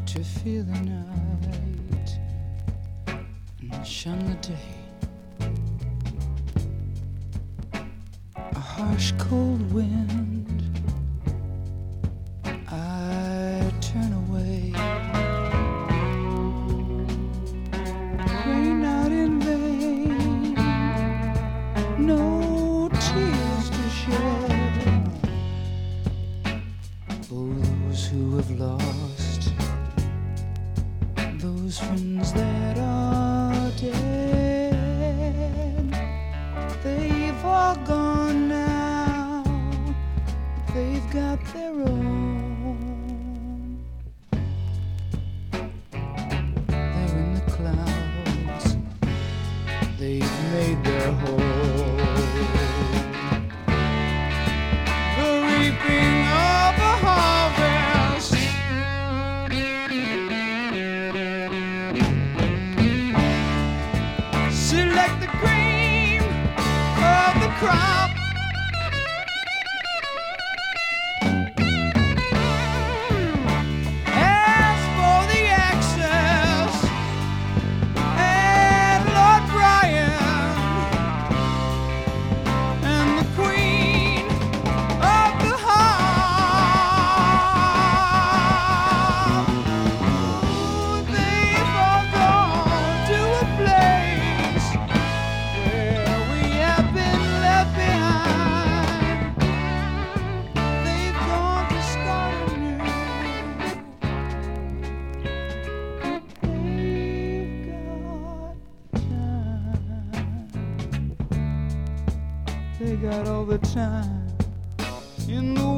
to feel the night and shun the day. A harsh cold wind, I turn away. Rain out in vain, no tears to shed. Oh, those who have lost, those friends that are dead, they've all gone now, they've got their own. They're in the clouds, they've made their home. The reaping of a harvest, select the cream of the crop. As for the excess and Lord Brian and the Queen of the Harp, they've all gone to a place where we have been left behind. They've gone to start anew. They've got time. They got all the time in the